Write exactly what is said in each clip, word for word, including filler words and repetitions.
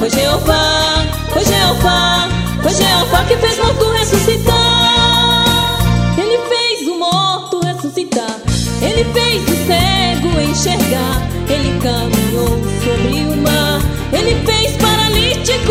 Foi Jeová, foi Jeová, foi Jeová que fez morto ressuscitar. Ele fez o morto ressuscitar, ele fez o cego enxergar, ele caminhou sobre o mar, ele fez paralítico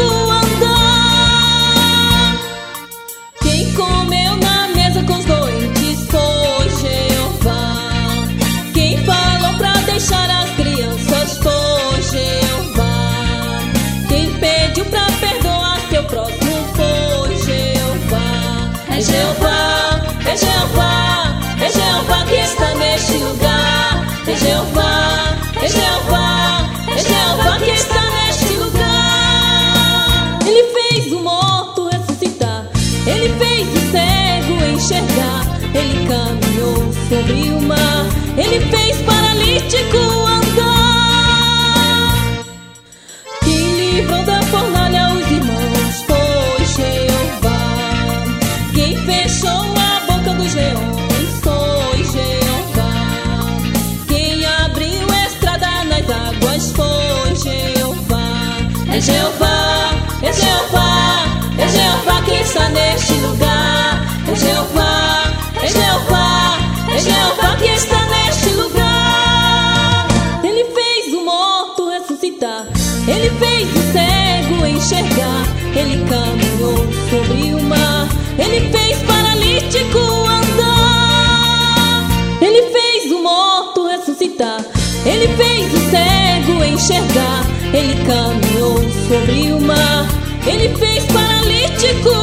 andar. Quem comeu na mesa com os doentes foi Jeová. Quem falou pra deixar as crianças foi Jeová. Quem pediu pra perdoar seu próximo foi Jeová. É Jeová, é Jeová, é Jeová que está neste lugar. É Jeová, é Jeová, é Jeová que está neste lugar. Ele fez o morto ressuscitar, ele fez o cego enxergar, ele caminhou sobre o mar, ele fez paralítico andar. Quem livrou da fornalha os irmãos foi Jeová. Quem fechou a boca dos leões foi Jeová. Quem abriu a estrada nas águas foi Jeová. É Jeová, é Jeová, é Jeová que está neste lugar. É Jeová, é Jeová, é Jeová que está neste lugar. Ele fez o morto ressuscitar, ele fez o cego enxergar, ele caminhou sobre o mar, ele fez paralítico andar. Ele fez o morto ressuscitar, ele fez o cego enxergar, ele caminhou sobre o mar, ele fez paralítico